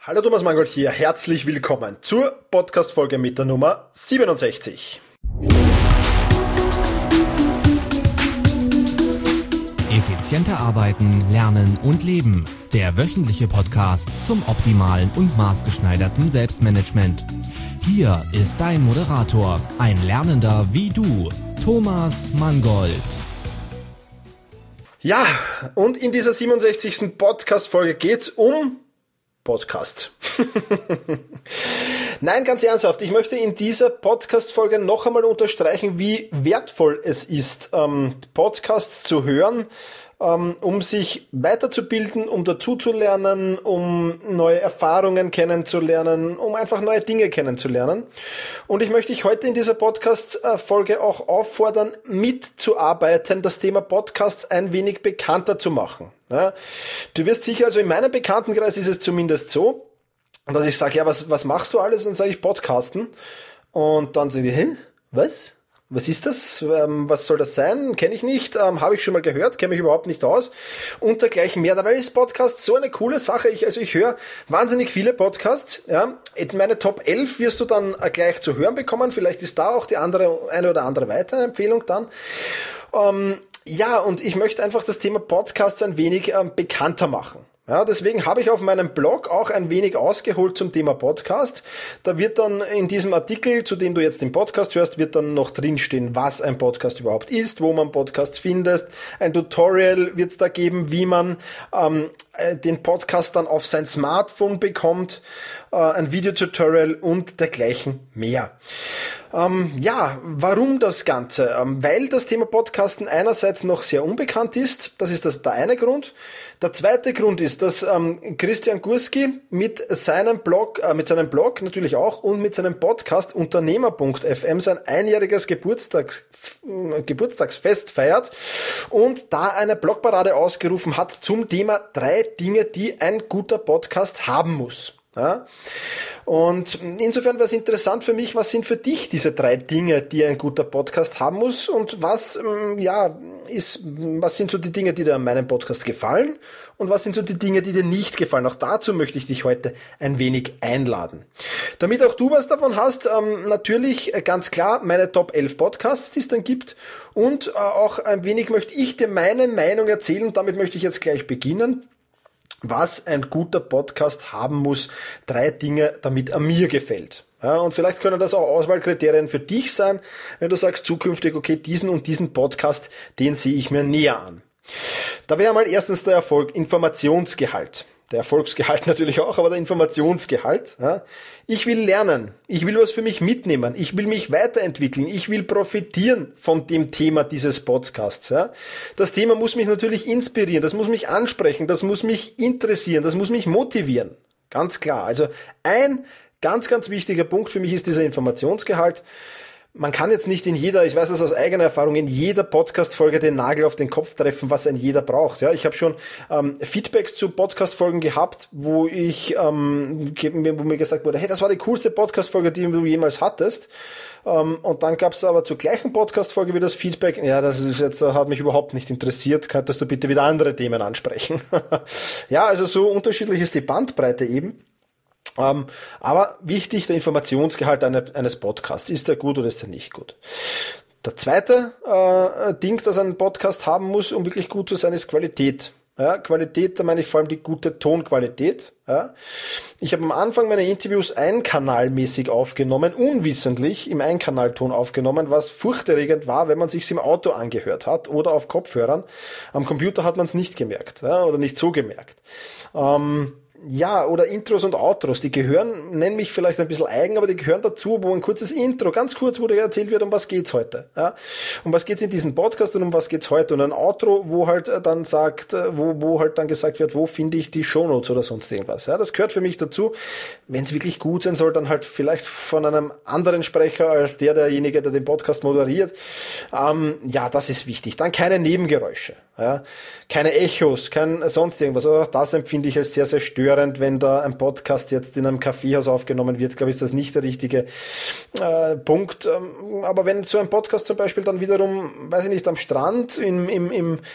Hallo Thomas Mangold hier, herzlich willkommen zur Podcast-Folge mit der Nummer 67. Effizienter arbeiten, lernen und leben. Der wöchentliche Podcast zum optimalen und maßgeschneiderten Selbstmanagement. Hier ist dein Moderator, ein Lernender wie du, Thomas Mangold. Ja, und in dieser 67. Podcast-Folge geht's um Podcast. Nein, ganz ernsthaft, ich möchte in dieser Podcast-Folge noch einmal unterstreichen, wie wertvoll es ist, Podcasts zu hören, um sich weiterzubilden, um dazuzulernen, um neue Erfahrungen kennenzulernen, um einfach neue Dinge kennenzulernen. Und ich möchte dich heute in dieser Podcast-Folge auch auffordern, mitzuarbeiten, das Thema Podcasts ein wenig bekannter zu machen. Ja, du wirst sicher, also in meinem Bekanntenkreis ist es zumindest so, dass ich sage, ja, was machst du alles? Und dann sage ich Podcasten. Und dann sagen die, hä? Was? Was ist das? Was soll das sein? Kenne ich nicht, habe ich schon mal gehört, kenne mich überhaupt nicht aus und dergleichen mehr. Dabei ist Podcast so eine coole Sache. Ich höre wahnsinnig viele Podcasts. Ja. Meine Top 11 wirst du dann gleich zu hören bekommen. Vielleicht ist da auch die eine oder andere weitere Empfehlung dann. Ja, und ich möchte einfach das Thema Podcasts ein wenig bekannter machen. Ja, deswegen habe ich auf meinem Blog auch ein wenig ausgeholt zum Thema Podcast. Da wird dann in diesem Artikel, zu dem du jetzt den Podcast hörst, wird dann noch drinstehen, was ein Podcast überhaupt ist, wo man Podcasts findet. Ein Tutorial wird es da geben, wie man den Podcast dann auf sein Smartphone bekommt, ein Videotutorial und dergleichen mehr. Ja, warum das Ganze? Weil das Thema Podcasten einerseits noch sehr unbekannt ist, das ist der eine Grund. Der zweite Grund ist, dass Christian Gurski mit seinem Blog natürlich auch und mit seinem Podcast Unternehmer.fm sein einjähriges Geburtstagsfest feiert und da eine Blogparade ausgerufen hat zum Thema 3 Dinge, die ein guter Podcast haben muss. Ja? Und insofern wäre es interessant für mich, was sind für dich diese 3 Dinge, die ein guter Podcast haben muss und was sind so die Dinge, die dir an meinem Podcast gefallen und was sind so die Dinge, die dir nicht gefallen. Auch dazu möchte ich dich heute ein wenig einladen. Damit auch du was davon hast, natürlich ganz klar meine Top 11 Podcasts, die es dann gibt und auch ein wenig möchte ich dir meine Meinung erzählen und damit möchte ich jetzt gleich beginnen. Was ein guter Podcast haben muss, 3 Dinge, damit er mir gefällt. Ja, und vielleicht können das auch Auswahlkriterien für dich sein, wenn du sagst zukünftig, okay, diesen und diesen Podcast, den sehe ich mir näher an. Da wäre mal erstens der Informationsgehalt. Der Erfolgsgehalt natürlich auch, aber der Informationsgehalt. Ja. Ich will lernen, ich will was für mich mitnehmen, ich will mich weiterentwickeln, ich will profitieren von dem Thema dieses Podcasts. Ja. Das Thema muss mich natürlich inspirieren, das muss mich ansprechen, das muss mich interessieren, das muss mich motivieren. Ganz klar. Also ein ganz, ganz wichtiger Punkt für mich ist dieser Informationsgehalt. Man kann jetzt nicht ich weiß das aus eigener Erfahrung, in jeder Podcast-Folge den Nagel auf den Kopf treffen, was ein jeder braucht. Ja, ich habe schon Feedbacks zu Podcast-Folgen gehabt, wo mir gesagt wurde, hey, das war die coolste Podcast-Folge, die du jemals hattest. Und dann gab es aber zur gleichen Podcast-Folge wieder das Feedback, ja, hat mich überhaupt nicht interessiert, könntest du bitte wieder andere Themen ansprechen. Ja, also so unterschiedlich ist die Bandbreite eben. Aber wichtig, der Informationsgehalt eines Podcasts. Ist der gut oder ist er nicht gut? Der zweite Ding, das ein Podcast haben muss, um wirklich gut zu sein, ist Qualität. Ja, Qualität, da meine ich vor allem die gute Tonqualität. Ja. Ich habe am Anfang meine Interviews einkanalmäßig aufgenommen, unwissentlich im Einkanalton aufgenommen, was furchterregend war, wenn man sich's im Auto angehört hat oder auf Kopfhörern. Am Computer hat man es nicht gemerkt, ja, oder nicht so gemerkt. Ja, oder Intros und Outros, die gehören, nenn mich vielleicht ein bisschen eigen, aber die gehören dazu, wo ein kurzes Intro, ganz kurz, wo dir erzählt wird, um was geht's heute. Ja? Um was geht's in diesem Podcast und um was geht's heute. Und ein Outro, wo halt dann wo halt dann gesagt wird, wo finde ich die Shownotes oder sonst irgendwas. Ja? Das gehört für mich dazu. Wenn es wirklich gut sein soll, dann halt vielleicht von einem anderen Sprecher als derjenige, der den Podcast moderiert. Ja, das ist wichtig. Dann keine Nebengeräusche. Ja? Keine Echos, kein sonst irgendwas. Also auch das empfinde ich als sehr, sehr störend. Wenn da ein Podcast jetzt in einem Kaffeehaus aufgenommen wird, glaube ich, ist das nicht der richtige Punkt. Aber wenn so ein Podcast zum Beispiel dann wiederum, weiß ich nicht, am Strand,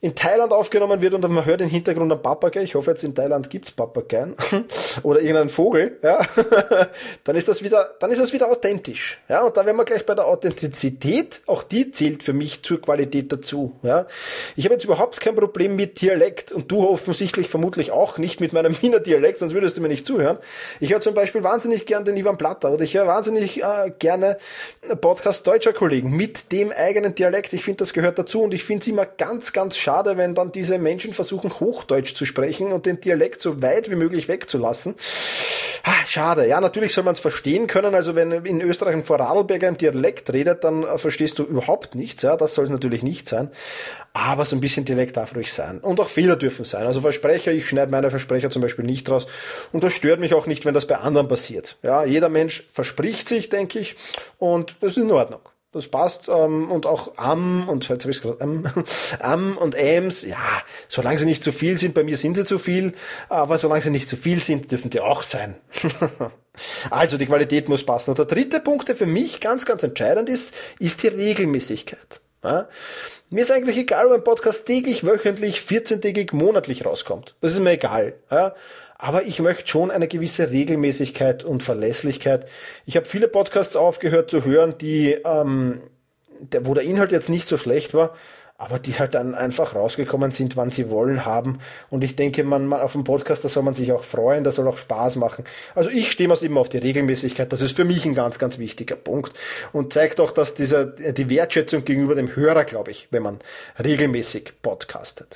in Thailand aufgenommen wird und man hört im Hintergrund einen Papagei, ich hoffe jetzt in Thailand gibt's Papageien oder irgendeinen Vogel, ja, dann ist das wieder authentisch. Ja, und da wären wir gleich bei der Authentizität, auch die zählt für mich zur Qualität dazu. Ja. Ich habe jetzt überhaupt kein Problem mit Dialekt und du offensichtlich vermutlich auch nicht mit meinem Wiener Dialekt, sonst würdest du mir nicht zuhören. Ich höre zum Beispiel wahnsinnig gern den Ivan Platter oder ich höre wahnsinnig gerne Podcast deutscher Kollegen mit dem eigenen Dialekt. Ich finde, das gehört dazu und ich finde es immer ganz, ganz schade, wenn dann diese Menschen versuchen, Hochdeutsch zu sprechen und den Dialekt so weit wie möglich wegzulassen. Schade. Ja, natürlich soll man es verstehen können. Also wenn in Österreich ein Vorarlberger im Dialekt redet, dann verstehst du überhaupt nichts. Ja, das soll es natürlich nicht sein. Aber so ein bisschen Dialekt darf ruhig sein. Und auch Fehler dürfen sein. Also Versprecher, ich schneide meine Versprecher zum Beispiel nicht raus. Und das stört mich auch nicht, wenn das bei anderen passiert. Ja, jeder Mensch verspricht sich, denke ich. Und das ist in Ordnung. Das passt, und auch und jetzt habe ich es gerade, und Ams, ja, solange sie nicht zu viel sind, bei mir sind sie zu viel, aber solange sie nicht zu viel sind, dürfen die auch sein. Also die Qualität muss passen. Und der dritte Punkt, der für mich ganz, ganz entscheidend ist die Regelmäßigkeit. Ja? Mir ist eigentlich egal, ob ein Podcast täglich, wöchentlich, 14-tägig, monatlich rauskommt. Das ist mir egal. Ja? Aber ich möchte schon eine gewisse Regelmäßigkeit und Verlässlichkeit. Ich habe viele Podcasts aufgehört zu hören, wo der Inhalt jetzt nicht so schlecht war, aber die halt dann einfach rausgekommen sind, wann sie wollen haben. Und ich denke, man auf dem Podcast, da soll man sich auch freuen, das soll auch Spaß machen. Also ich stehe immer auf die Regelmäßigkeit. Das ist für mich ein ganz, ganz wichtiger Punkt. Und zeigt auch, dass die Wertschätzung gegenüber dem Hörer, glaube ich, wenn man regelmäßig podcastet.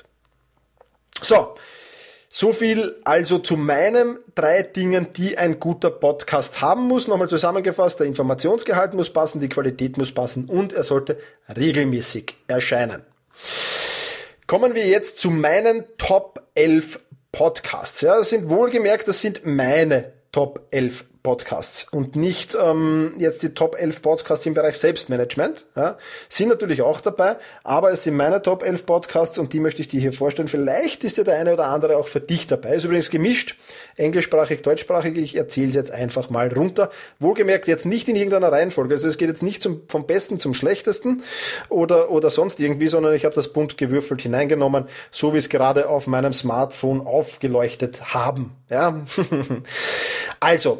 So viel also zu meinen 3 Dingen, die ein guter Podcast haben muss. Nochmal zusammengefasst, der Informationsgehalt muss passen, die Qualität muss passen und er sollte regelmäßig erscheinen. Kommen wir jetzt zu meinen Top 11 Podcasts. Ja, das sind wohlgemerkt, das sind meine Top 11 Podcasts und nicht jetzt die Top 11 Podcasts im Bereich Selbstmanagement. Ja, sind natürlich auch dabei, aber es sind meine Top 11 Podcasts und die möchte ich dir hier vorstellen. Vielleicht ist ja der eine oder andere auch für dich dabei. Ist übrigens gemischt, englischsprachig, deutschsprachig. Ich erzähle es jetzt einfach mal runter. Wohlgemerkt jetzt nicht in irgendeiner Reihenfolge. Also es geht jetzt nicht vom Besten zum Schlechtesten oder sonst irgendwie, sondern ich habe das bunt gewürfelt hineingenommen, so wie es gerade auf meinem Smartphone aufgeleuchtet haben. Ja, also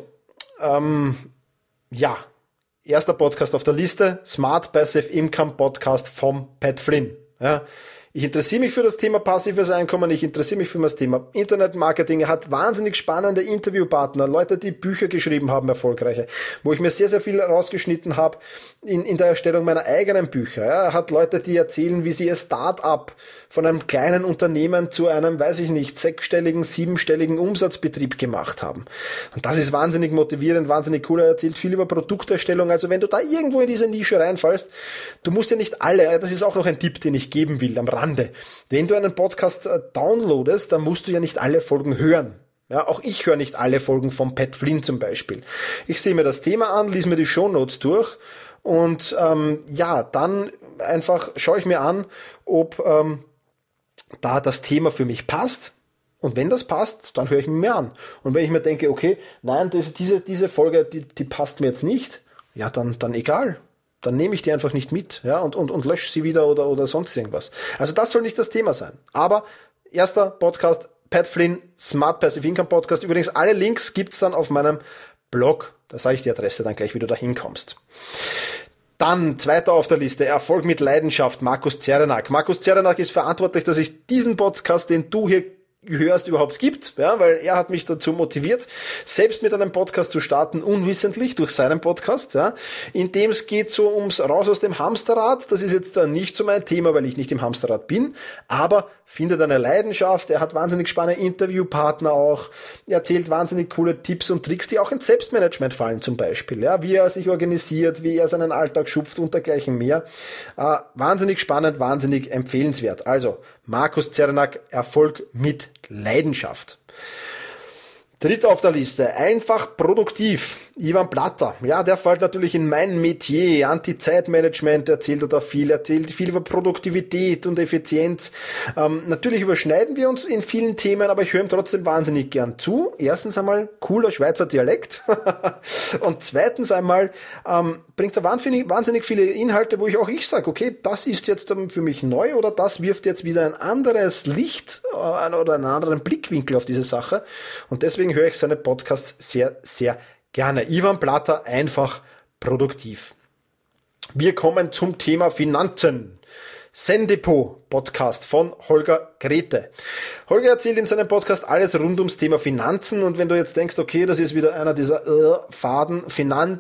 erster Podcast auf der Liste, Smart Passive Income Podcast vom Pat Flynn. Ja, ich interessiere mich für das Thema passives Einkommen, ich interessiere mich für das Thema Internetmarketing. Er hat wahnsinnig spannende Interviewpartner, Leute, die Bücher geschrieben haben, erfolgreiche, wo ich mir sehr, sehr viel rausgeschnitten habe in der Erstellung meiner eigenen Bücher. Ja, er hat Leute, die erzählen, wie sie ihr Start-up von einem kleinen Unternehmen zu einem, 6-stelligen, 7-stelligen Umsatzbetrieb gemacht haben. Und das ist wahnsinnig motivierend, wahnsinnig cool. Er erzählt viel über Produkterstellung. Also wenn du da irgendwo in diese Nische reinfallst, du musst ja nicht alle, das ist auch noch ein Tipp, den ich geben will am Rande. Wenn du einen Podcast downloadest, dann musst du ja nicht alle Folgen hören. Ja, auch ich höre nicht alle Folgen von Pat Flynn zum Beispiel. Ich sehe mir das Thema an, lese mir die Shownotes durch und dann einfach schaue ich mir an, ob da das Thema für mich passt. Und wenn das passt, dann höre ich mir an. Und wenn ich mir denke, okay, nein, diese Folge, die passt mir jetzt nicht, ja, dann egal. Dann nehme ich die einfach nicht mit, ja, und lösche sie wieder oder sonst irgendwas. Also das soll nicht das Thema sein. Aber erster Podcast, Pat Flynn, Smart Passive Income Podcast. Übrigens, alle Links gibt's dann auf meinem Blog. Da sage ich die Adresse dann gleich, wie du da hinkommst. Dann, zweiter auf der Liste, Erfolg mit Leidenschaft, Markus Zerenak. Markus Zerenak ist verantwortlich, dass ich diesen Podcast, den du hier hörst, überhaupt gibt, ja, weil er hat mich dazu motiviert, selbst mit einem Podcast zu starten, unwissentlich durch seinen Podcast, ja, in dem es geht so ums Raus aus dem Hamsterrad. Das ist jetzt nicht so mein Thema, weil ich nicht im Hamsterrad bin, aber findet eine Leidenschaft. Er hat wahnsinnig spannende Interviewpartner auch, er erzählt wahnsinnig coole Tipps und Tricks, die auch ins Selbstmanagement fallen zum Beispiel, ja, wie er sich organisiert, wie er seinen Alltag schupft und dergleichen mehr. Wahnsinnig spannend, wahnsinnig empfehlenswert. Also Markus Zerenak, Erfolg mit Leidenschaft. Dritter auf der Liste, einfach produktiv. Ivan Platter, ja, der fällt natürlich in mein Metier, Anti-Zeitmanagement, erzählt er viel über Produktivität und Effizienz. Natürlich überschneiden wir uns in vielen Themen, aber ich höre ihm trotzdem wahnsinnig gern zu. Erstens einmal, cooler Schweizer Dialekt. Und zweitens einmal, bringt er wahnsinnig viele Inhalte, wo ich sage, okay, das ist jetzt für mich neu oder das wirft jetzt wieder ein anderes Licht oder einen anderen Blickwinkel auf diese Sache. Und deswegen höre ich seine Podcasts sehr, sehr gerne. Ivan Platter, einfach produktiv. Wir kommen zum Thema Finanzen. Zen-Depot Podcast von Holger Grete. Holger erzählt in seinem Podcast alles rund ums Thema Finanzen und wenn du jetzt denkst, okay, das ist wieder einer dieser faden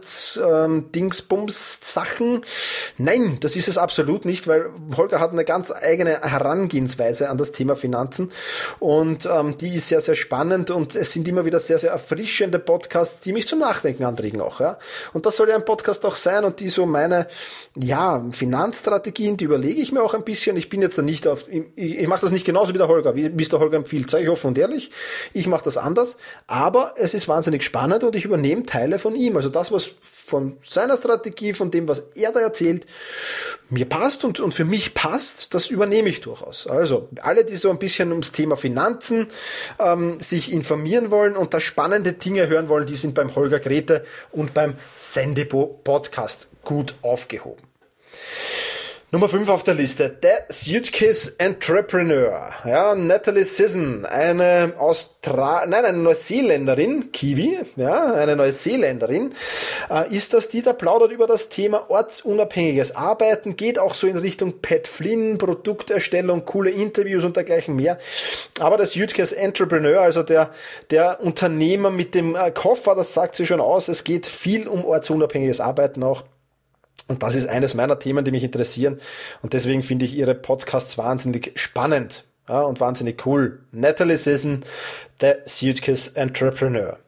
Finanz-Dingsbums-Sachen. Nein, das ist es absolut nicht, weil Holger hat eine ganz eigene Herangehensweise an das Thema Finanzen und die ist sehr, sehr spannend und es sind immer wieder sehr, sehr erfrischende Podcasts, die mich zum Nachdenken anregen auch. Ja? Und das soll ja ein Podcast auch sein und die so meine Finanzstrategien, die überlege ich mir auch ein bisschen. Ich bin jetzt da nicht ich mache das nicht genauso wie der Holger, wie es der Holger empfiehlt, sage ich offen und ehrlich. Ich mache das anders, aber es ist wahnsinnig spannend und ich übernehme Teile von ihm. Also das, was von seiner Strategie, von dem, was er da erzählt, mir passt und für mich passt, das übernehme ich durchaus. Also alle, die so ein bisschen ums Thema Finanzen sich informieren wollen und da spannende Dinge hören wollen, die sind beim Holger Grete und beim Zen-Depot Podcast gut aufgehoben. Nummer 5 auf der Liste, The Suitcase Entrepreneur. Ja, Natalie Sisson, eine Neuseeländerin, Kiwi, ja, eine Neuseeländerin, ist das, die da plaudert über das Thema ortsunabhängiges Arbeiten, geht auch so in Richtung Pat Flynn, Produkterstellung, coole Interviews und dergleichen mehr. Aber der Suitcase Entrepreneur, also der Unternehmer mit dem Koffer, das sagt sie schon aus, es geht viel um ortsunabhängiges Arbeiten auch. Und das ist eines meiner Themen, die mich interessieren. Und deswegen finde ich ihre Podcasts wahnsinnig spannend, ja, und wahnsinnig cool. Natalie Sisson, The Suitcase Entrepreneur.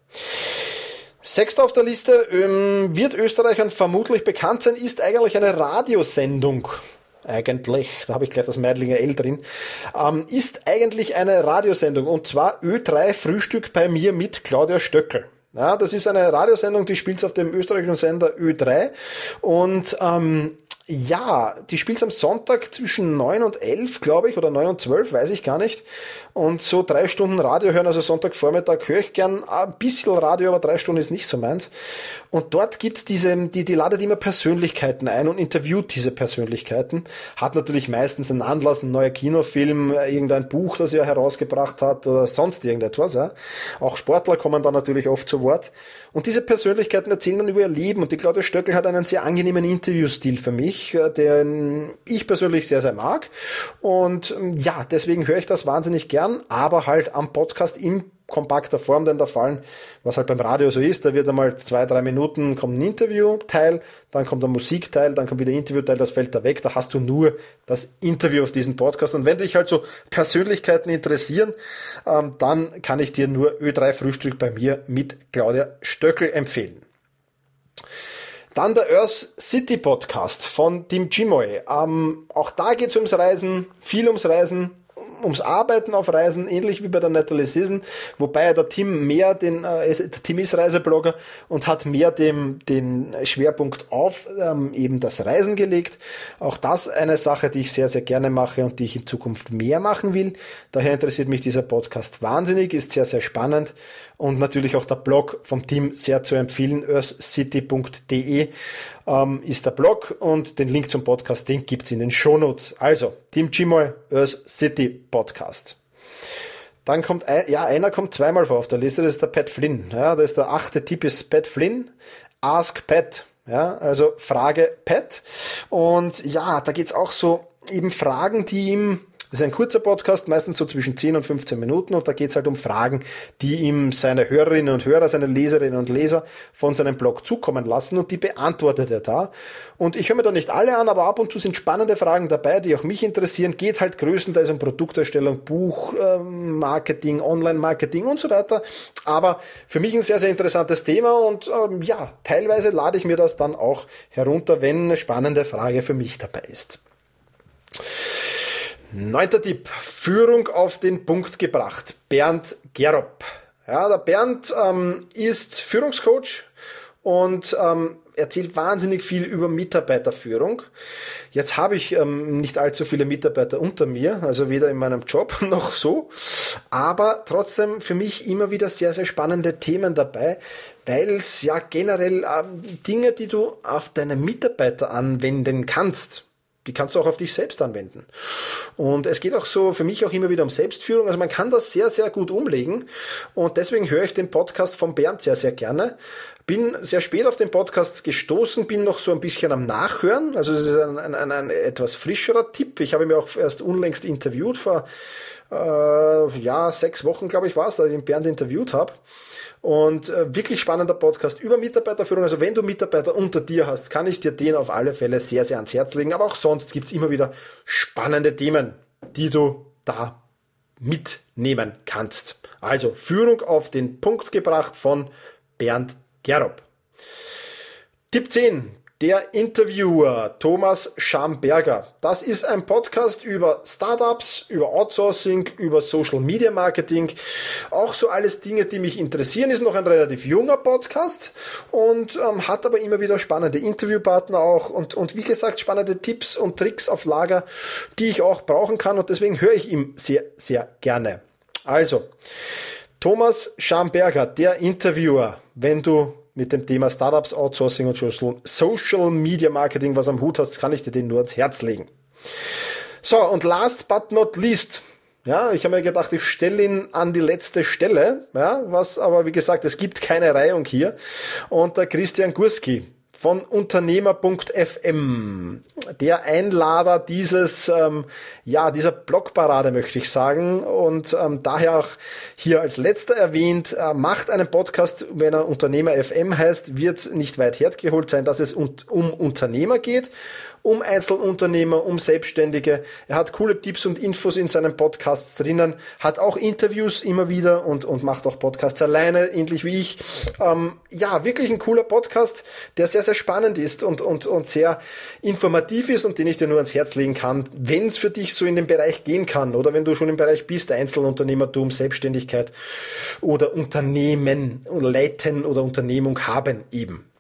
6. auf der Liste, wird Österreichern vermutlich bekannt sein, ist eigentlich eine Radiosendung. Eigentlich, da habe ich gleich das Meidlinger L drin, ist eigentlich eine Radiosendung. Und zwar Ö3 Frühstück bei mir mit Claudia Stöckel. Ja, das ist eine Radiosendung, die spielt auf dem österreichischen Sender Ö3 und die spielt am Sonntag zwischen 9 und 11, glaube ich, oder 9 und 12, weiß ich gar nicht. Und so 3 Stunden Radio hören, also Sonntagvormittag höre ich gern ein bisschen Radio, aber 3 Stunden ist nicht so meins. Und dort gibt's die ladet immer Persönlichkeiten ein und interviewt diese Persönlichkeiten. Hat natürlich meistens einen Anlass, ein neuer Kinofilm, irgendein Buch, das er herausgebracht hat oder sonst irgendetwas. Ja. Auch Sportler kommen da natürlich oft zu Wort. Und diese Persönlichkeiten erzählen dann über ihr Leben. Und die Claudia Stöckel hat einen sehr angenehmen Interviewstil für mich, den ich persönlich sehr, sehr mag. Und ja, deswegen höre ich das wahnsinnig gern, aber halt am Podcast in kompakter Form, denn da fallen, was halt beim Radio so ist, da wird einmal 2-3 Minuten, kommt ein Interviewteil, dann kommt ein Musikteil, dann kommt wieder ein Interviewteil, das fällt da weg, da hast du nur das Interview auf diesen Podcast. Und wenn dich halt so Persönlichkeiten interessieren, dann kann ich dir nur Ö3 Frühstück bei mir mit Claudia Stöckel empfehlen. Dann der Earth City Podcast von Tim Chimoy. Auch da geht es ums Reisen, viel ums Reisen, ums Arbeiten auf Reisen, ähnlich wie bei der Natalie Sisson, wobei der Tim mehr Tim ist Reiseblogger und hat mehr den Schwerpunkt auf eben das Reisen gelegt. Auch das eine Sache, die ich sehr, sehr gerne mache und die ich in Zukunft mehr machen will. Daher interessiert mich dieser Podcast wahnsinnig, ist sehr, sehr spannend und natürlich auch der Blog vom Tim sehr zu empfehlen, earthcity.de ist der Blog und den Link zum Podcast, den gibt's in den Shownotes. Also, Tim Chimoy, Earth City Podcast. Dann kommt, einer kommt zweimal vor auf der Liste, das ist der Pat Flynn. Ja, das ist der 8. Tipp ist Pat Flynn. Ask Pat. Ja, also Frage Pat. Und ja, da geht's auch so eben Fragen, die ihm, das ist ein kurzer Podcast, meistens so zwischen 10 und 15 Minuten und da geht's halt um Fragen, die ihm seine Hörerinnen und Hörer, seine Leserinnen und Leser von seinem Blog zukommen lassen und die beantwortet er da. Und ich höre mir da nicht alle an, aber ab und zu sind spannende Fragen dabei, die auch mich interessieren. Geht halt größtenteils um Produkterstellung, Buchmarketing, Online-Marketing und so weiter. Aber für mich ein sehr, sehr interessantes Thema und teilweise lade ich mir das dann auch herunter, wenn eine spannende Frage für mich dabei ist. 9. Tipp, Führung auf den Punkt gebracht. Bernd Gerob. Ja, der Bernd ist Führungscoach und erzählt wahnsinnig viel über Mitarbeiterführung. Jetzt habe ich nicht allzu viele Mitarbeiter unter mir, also weder in meinem Job noch so, aber trotzdem für mich immer wieder sehr, sehr spannende Themen dabei, weil es ja generell Dinge, die du auf deine Mitarbeiter anwenden kannst, die kannst du auch auf dich selbst anwenden. Und es geht auch so für mich auch immer wieder um Selbstführung. Also man kann das sehr, sehr gut umlegen. Und deswegen höre ich den Podcast von Bernd sehr, sehr gerne. Bin sehr spät auf den Podcast gestoßen, bin noch so ein bisschen am Nachhören. Also es ist ein etwas frischerer Tipp. Ich habe ihn auch erst unlängst interviewt, vor 6 Wochen, glaube ich, war es, da ich den Bernd interviewt habe. Und wirklich spannender Podcast über Mitarbeiterführung. Also wenn du Mitarbeiter unter dir hast, kann ich dir den auf alle Fälle sehr, sehr ans Herz legen. Aber auch sonst gibt's immer wieder spannende Themen, die du da mitnehmen kannst. Also Führung auf den Punkt gebracht von Bernd Gerob. Tipp 10. Der Interviewer Thomas Schamberger. Das ist ein Podcast über Startups, über Outsourcing, über Social Media Marketing. Auch so alles Dinge, die mich interessieren. Ist noch ein relativ junger Podcast und hat aber immer wieder spannende Interviewpartner auch und wie gesagt spannende Tipps und Tricks auf Lager, die ich auch brauchen kann und deswegen höre ich ihm sehr, sehr gerne. Also, Thomas Schamberger, der Interviewer, wenn du mit dem Thema Startups, Outsourcing und Social Media Marketing was am Hut hast, kann ich dir den nur ans Herz legen. So, und last but not least, ja, ich habe mir gedacht, ich stelle ihn an die letzte Stelle, ja, was aber, wie gesagt, es gibt keine Reihung hier. Und der Christian Gurski von Unternehmer.fm, der Einlader dieser Blogparade, möchte ich sagen, und daher auch hier als letzter erwähnt, macht einen Podcast, wenn er Unternehmer FM heißt, wird nicht weit hergeholt sein, dass es um Unternehmer geht, um Einzelunternehmer, um Selbstständige. Er hat coole Tipps und Infos in seinen Podcasts drinnen, hat auch Interviews immer wieder und macht auch Podcasts alleine, ähnlich wie ich. Wirklich ein cooler Podcast, der sehr, sehr spannend ist und sehr informativ ist und den ich dir nur ans Herz legen kann, wenn es für dich so in den Bereich gehen kann oder wenn du schon im Bereich bist, Einzelunternehmertum, Selbstständigkeit oder Unternehmen leiten oder Unternehmung haben eben.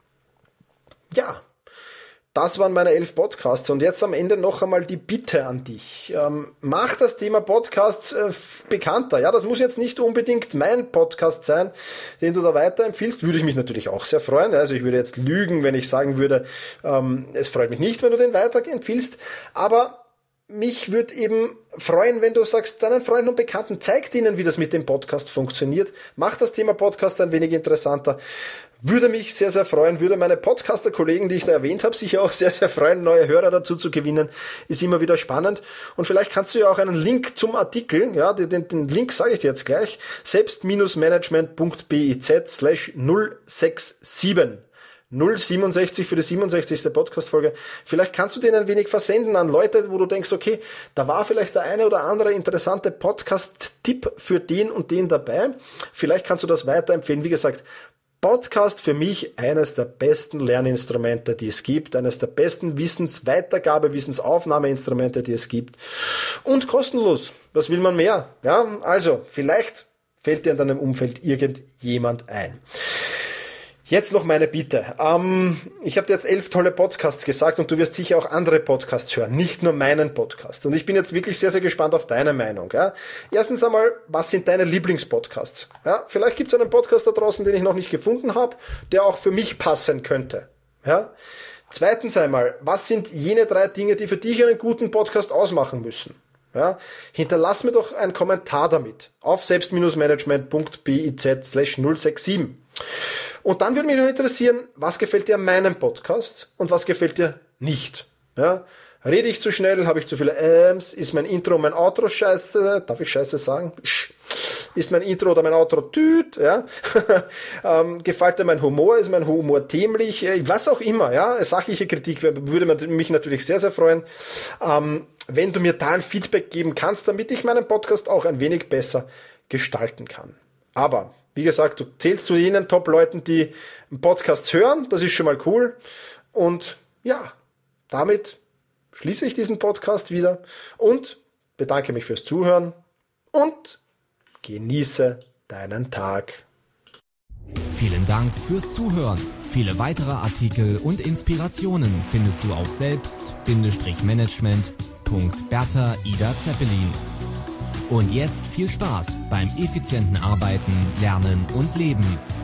Ja. Das waren meine 11 Podcasts und jetzt am Ende noch einmal die Bitte an dich. Mach das Thema Podcasts bekannter. Ja, das muss jetzt nicht unbedingt mein Podcast sein, den du da weiterempfiehlst. Würde ich mich natürlich auch sehr freuen. Also ich würde jetzt lügen, wenn ich sagen würde, es freut mich nicht, wenn du den weiterempfiehlst. Aber mich würde eben freuen, wenn du sagst, deinen Freunden und Bekannten, zeig ihnen, wie das mit dem Podcast funktioniert. Mach das Thema Podcast ein wenig interessanter. Würde mich sehr, sehr freuen, würde meine Podcaster-Kollegen, die ich da erwähnt habe, sicher auch sehr, sehr freuen, neue Hörer dazu zu gewinnen. Ist immer wieder spannend. Und vielleicht kannst du ja auch einen Link zum Artikel, ja, den Link sage ich dir jetzt gleich, selbst-management.biz/067. 067 für die 67. Podcast-Folge. Vielleicht kannst du den ein wenig versenden an Leute, wo du denkst, okay, da war vielleicht der eine oder andere interessante Podcast-Tipp für den und den dabei. Vielleicht kannst du das weiterempfehlen. Wie gesagt, Podcast für mich eines der besten Lerninstrumente, die es gibt, eines der besten Wissensweitergabe, Wissensaufnahmeinstrumente, die es gibt und kostenlos. Was will man mehr? Ja, also vielleicht fällt dir in deinem Umfeld irgendjemand ein. Jetzt noch meine Bitte. Ich habe dir jetzt 11 tolle Podcasts gesagt und du wirst sicher auch andere Podcasts hören, nicht nur meinen Podcast. Und ich bin jetzt wirklich sehr, sehr gespannt auf deine Meinung. Ja? Erstens einmal, was sind deine Lieblingspodcasts? Ja? Vielleicht gibt es einen Podcast da draußen, den ich noch nicht gefunden habe, der auch für mich passen könnte. Ja? Zweitens einmal, was sind jene 3 Dinge, die für dich einen guten Podcast ausmachen müssen? Ja? Hinterlass mir doch einen Kommentar damit auf selbst-management.biz/067. Und dann würde mich noch interessieren, was gefällt dir an meinem Podcast und was gefällt dir nicht? Ja? Rede ich zu schnell? Habe ich zu viele Ist mein Intro, mein Outro scheiße? Darf ich scheiße sagen? Ist mein Intro oder mein Outro tüt? Ja? Gefällt dir mein Humor? Ist mein Humor dämlich? Was auch immer. Ja? Sachliche Kritik würde mich natürlich sehr, sehr freuen. Wenn du mir da ein Feedback geben kannst, damit ich meinen Podcast auch ein wenig besser gestalten kann. Aber wie gesagt, du zählst zu jenen Top-Leuten, die Podcasts hören. Das ist schon mal cool. Und ja, damit schließe ich diesen Podcast wieder und bedanke mich fürs Zuhören und genieße deinen Tag. Vielen Dank fürs Zuhören. Viele weitere Artikel und Inspirationen findest du auf selbst-management.Bertha Ida Zeppelin. Und jetzt viel Spaß beim effizienten Arbeiten, Lernen und Leben.